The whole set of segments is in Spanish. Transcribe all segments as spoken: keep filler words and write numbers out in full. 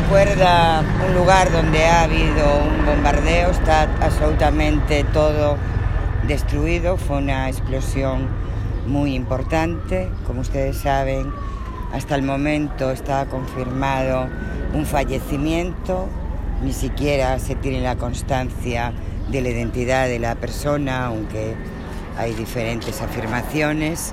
recuerda un lugar donde ha habido un bombardeo, está absolutamente todo destruido, fue una explosión muy importante, como ustedes saben, hasta el momento está confirmado un fallecimiento, ni siquiera se tiene la constancia de la identidad de la persona, aunque hay diferentes afirmaciones.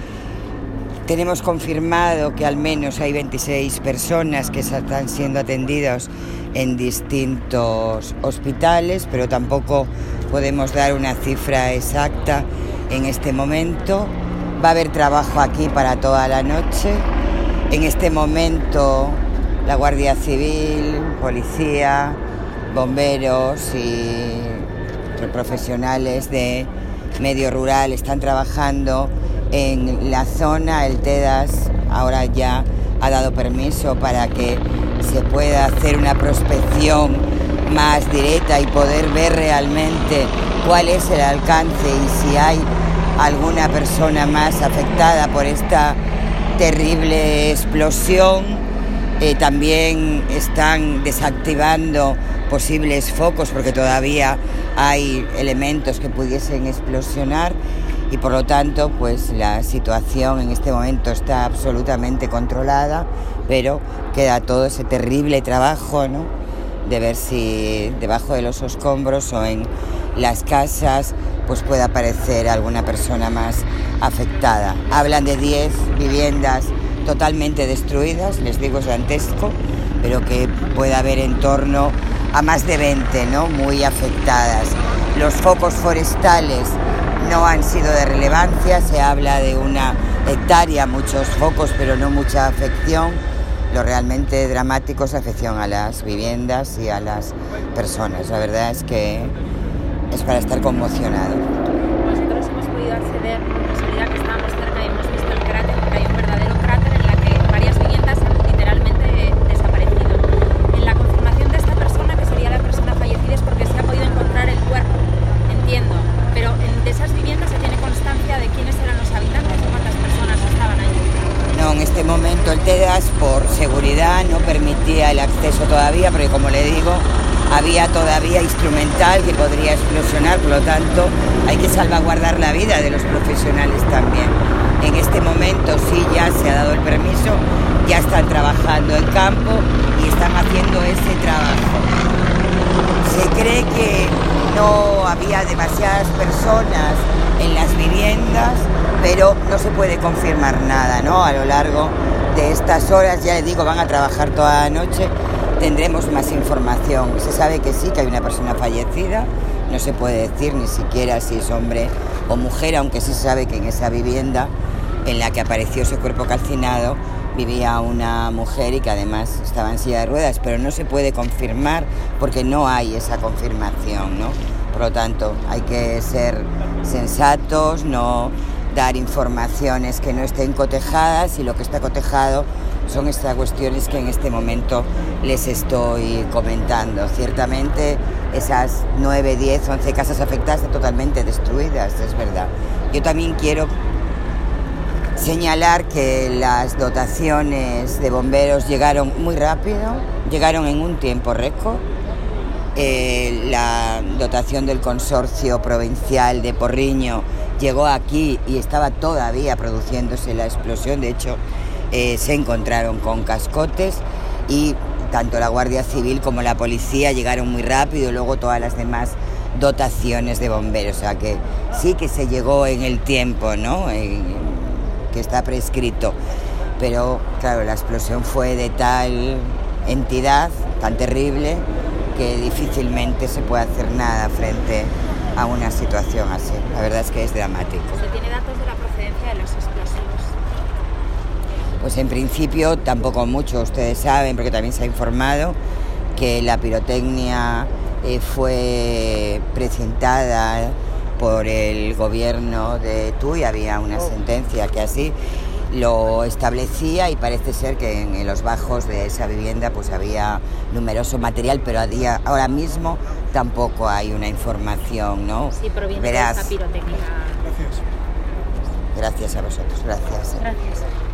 Tenemos confirmado que al menos hay veintiséis personas que están siendo atendidas en distintos hospitales, pero tampoco podemos dar una cifra exacta en este momento. Va a haber trabajo aquí para toda la noche. En este momento la Guardia Civil, policía, bomberos y profesionales de medio rural están trabajando en la zona. El TEDAS ahora ya ha dado permiso para que se pueda hacer una prospección más directa y poder ver realmente cuál es el alcance y si hay alguna persona más afectada por esta terrible explosión. Eh, también están desactivando posibles focos porque todavía hay elementos que pudiesen explosionar y por lo tanto pues la situación en este momento está absolutamente controlada, pero queda todo ese terrible trabajo, ¿no?, de ver si debajo de los escombros o en las casas pues puede aparecer alguna persona más afectada. Hablan de diez viviendas totalmente destruidas, les digo, es dantesco, pero que puede haber en torno a más de veinte, ¿no?, muy afectadas. Los focos forestales no han sido de relevancia, se habla de una hectárea, muchos focos, pero no mucha afección. Lo realmente dramático es la afección a las viviendas y a las personas. La verdad es que es para estar conmocionado. Nosotros hemos podido acceder, por casualidad que estábamos cerca y hemos visto el cráter, porque hay un verdadero cráter en la que varias viviendas han literalmente desaparecido. En la confirmación de esta persona, que sería la persona fallecida, es porque se ha podido encontrar el cuerpo, entiendo, pero en, de esas viviendas se tiene constancia de quiénes eran los habitantes o cuántas personas estaban ahí. No, en este momento el TEDAS por seguridad no permitía el acceso todavía, porque como le digo, había todavía instrumental que podría explosionar, por lo tanto hay que salvaguardar la vida de los profesionales también. En este momento sí ya se ha dado el permiso, ya están trabajando en campo y están haciendo ese trabajo. Se cree que no había demasiadas personas en las viviendas, pero no se puede confirmar nada, ¿no? A lo largo de estas horas, ya les digo, van a trabajar toda la noche, tendremos más información. Se sabe que sí, que hay una persona fallecida, no se puede decir ni siquiera si es hombre o mujer, aunque sí se sabe que en esa vivienda en la que apareció ese cuerpo calcinado vivía una mujer y que además estaba en silla de ruedas, pero no se puede confirmar porque no hay esa confirmación, ¿no? Por lo tanto, hay que ser sensatos, no dar informaciones que no estén cotejadas, y lo que está cotejado son estas cuestiones que en este momento les estoy comentando. Ciertamente esas nueve, diez, once casas afectadas están totalmente destruidas, es verdad. Yo también quiero señalar que las dotaciones de bomberos llegaron muy rápido, llegaron en un tiempo récord. Eh, la dotación del Consorcio Provincial de Porriño llegó aquí y estaba todavía produciéndose la explosión. De hecho, eh, se encontraron con cascotes y tanto la Guardia Civil como la policía llegaron muy rápido, y luego todas las demás dotaciones de bomberos. O sea que sí que se llegó en el tiempo, ¿no?, en, que está prescrito. Pero claro, la explosión fue de tal entidad, tan terrible, que difícilmente se puede hacer nada frente a una situación así. La verdad es que es dramático. ¿Se tiene datos de la procedencia de los explosivos? Pues en principio tampoco mucho. Ustedes saben, porque también se ha informado, que la pirotecnia eh, fue precintada por el gobierno de Tui. Había una sentencia que así lo establecía, y parece ser que en, en los bajos de esa vivienda pues había numeroso material, pero a día, ahora mismo tampoco hay una información, ¿no? Sí, proviene Verás. de esta pirotecnia. Gracias. Gracias a vosotros, gracias. Gracias.